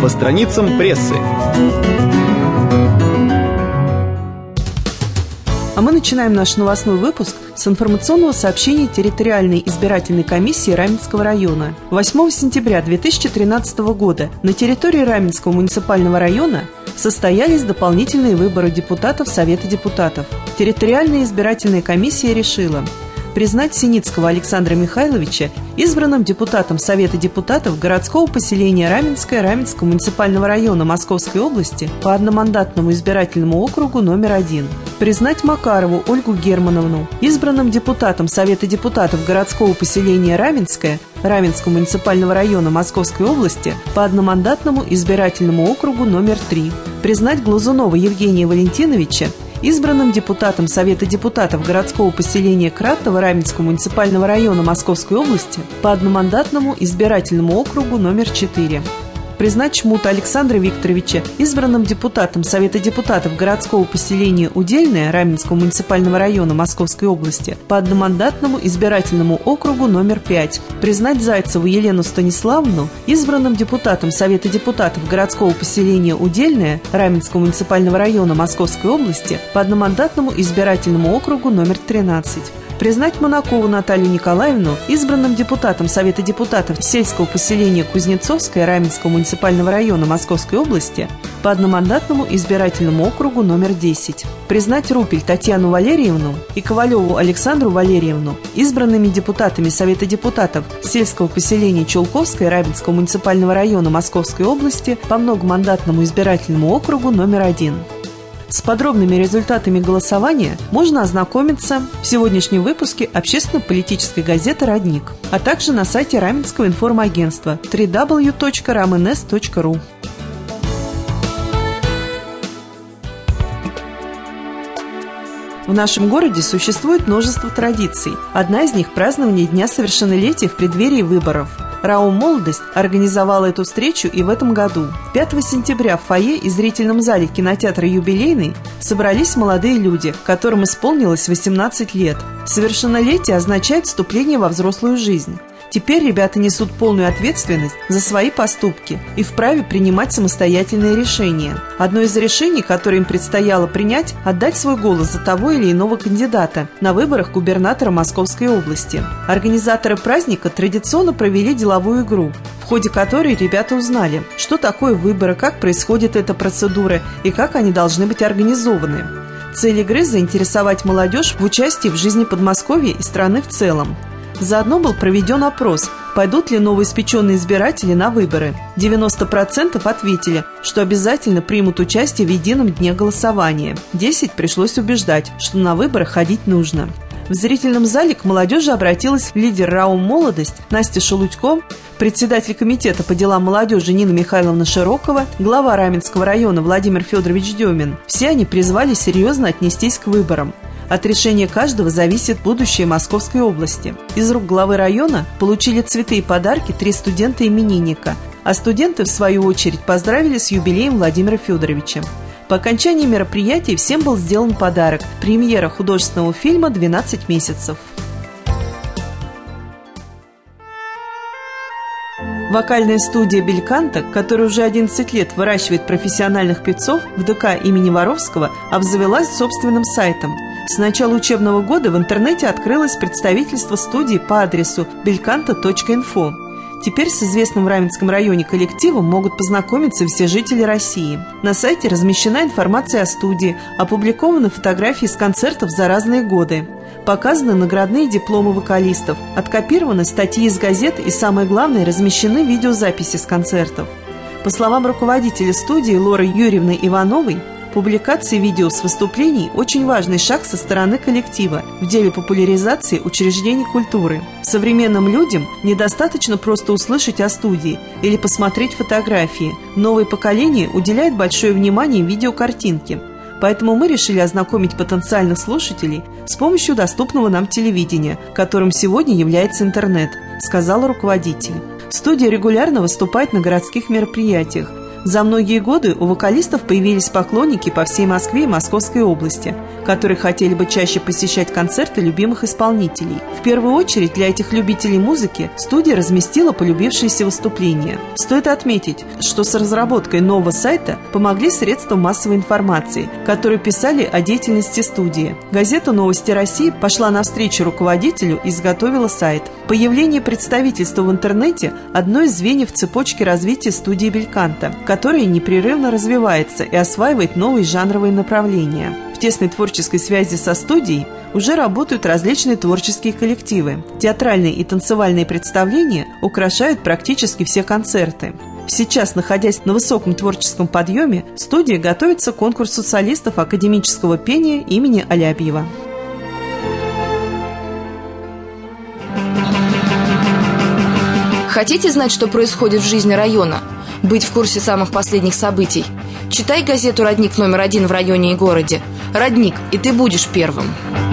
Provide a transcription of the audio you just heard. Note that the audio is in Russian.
по страницам прессы. А мы начинаем наш новостной выпуск с информационного сообщения территориальной избирательной комиссии Раменского района. 8 сентября 2013 года на территории Раменского муниципального района состоялись дополнительные выборы депутатов Совета депутатов. Территориальная избирательная комиссия решила признать Синицкого Александра Михайловича избранным депутатом Совета депутатов городского поселения Раменское Раменского муниципального района Московской области по одномандатному избирательному округу номер 1. Признать Макарову Ольгу Германовну избранным депутатом Совета депутатов городского поселения Раменское Раменского муниципального района Московской области по одномандатному избирательному округу номер 3. Признать Глазунова Евгения Валентиновича избранным депутатом Совета депутатов городского поселения Кратово Раменского муниципального района Московской области по одномандатному избирательному округу номер 4. Признать Чмута Александра Викторовича избранным депутатом Совета депутатов городского поселения Удельное Раменского муниципального района Московской области по одномандатному избирательному округу номер 5. Признать Зайцеву Елену Станиславовну избранным депутатом Совета депутатов городского поселения Удельное Раменского муниципального района Московской области по одномандатному избирательному округу номер 13. Признать Монакову Наталью Николаевну избранным депутатом Совета депутатов сельского поселения Кузнецовское Раменского муниципального района Московской области по одномандатному избирательному округу номер 10. Признать Рупель Татьяну Валерьевну и Ковалеву Александру Валерьевну избранными депутатами Совета депутатов сельского поселения Чулковское Раменского муниципального района Московской области по многомандатному избирательному округу номер 1. С подробными результатами голосования можно ознакомиться в сегодняшнем выпуске общественно-политической газеты «Родник», а также на сайте Раменского информагентства www.ramenes.ru. В нашем городе существует множество традиций. Одна из них – празднование Дня совершеннолетия в преддверии выборов. РАО «Молодость» организовала эту встречу и в этом году. 5 сентября в фойе и зрительном зале кинотеатра «Юбилейный» собрались молодые люди, которым исполнилось 18 лет. Совершеннолетие означает вступление во взрослую жизнь. Теперь ребята несут полную ответственность за свои поступки и вправе принимать самостоятельные решения. Одно из решений, которое им предстояло принять – отдать свой голос за того или иного кандидата на выборах губернатора Московской области. Организаторы праздника традиционно провели деловую игру, в ходе которой ребята узнали, что такое выборы, как происходит эта процедура и как они должны быть организованы. Цель игры – заинтересовать молодежь в участии в жизни Подмосковья и страны в целом. Заодно был проведен опрос, пойдут ли новоиспеченные избиратели на выборы. 90% ответили, что обязательно примут участие в едином дне голосования. 10% пришлось убеждать, что на выборы ходить нужно. В зрительном зале к молодежи обратилась лидер РАО «Молодость» Настя Шелудько, председатель комитета по делам молодежи Нина Михайловна Широкова, глава Раменского района Владимир Федорович Демин. Все они призвали серьезно отнестись к выборам. От решения каждого зависит будущее Московской области. Из рук главы района получили цветы и подарки 3 студента-именинника, а студенты, в свою очередь, поздравили с юбилеем Владимира Федоровича. По окончании мероприятия всем был сделан подарок – премьера художественного фильма «12 месяцев». Вокальная студия «Бельканто», которая уже 11 лет выращивает профессиональных певцов в ДК имени Воровского, обзавелась собственным сайтом. С начала учебного года в интернете открылось представительство студии по адресу belcanto.info. Теперь с известным в Раменском районе коллективом могут познакомиться все жители России. На сайте размещена информация о студии, опубликованы фотографии с концертов за разные годы. Показаны наградные дипломы вокалистов, откопированы статьи из газет и, самое главное, размещены видеозаписи с концертов. По словам руководителя студии Лоры Юрьевны Ивановой, публикация видео с выступлений – очень важный шаг со стороны коллектива в деле популяризации учреждений культуры. Современным людям недостаточно просто услышать о студии или посмотреть фотографии. Новое поколение уделяет большое внимание видеокартинке. Поэтому мы решили ознакомить потенциальных слушателей с помощью доступного нам телевидения, которым сегодня является интернет, сказал руководитель. Студия регулярно выступает на городских мероприятиях. За многие годы у вокалистов появились поклонники по всей Москве и Московской области, которые хотели бы чаще посещать концерты любимых исполнителей. В первую очередь для этих любителей музыки студия разместила полюбившиеся выступления. Стоит отметить, что с разработкой нового сайта помогли средства массовой информации, которые писали о деятельности студии. Газета «Новости России» пошла навстречу руководителю и изготовила сайт. Появление представительства в интернете – одно из звеньев цепочки развития студии «Бельканто», которая непрерывно развивается и осваивает новые жанровые направления. В тесной творческой связи со студией уже работают различные творческие коллективы. Театральные и танцевальные представления украшают практически все концерты. Сейчас, находясь на высоком творческом подъеме, студия готовится к конкурсу солистов академического пения имени Алябьева. Хотите знать, что происходит в жизни района? Быть в курсе самых последних событий? Читай газету «Родник» номер 1 в районе и городе. «Родник», и ты будешь первым.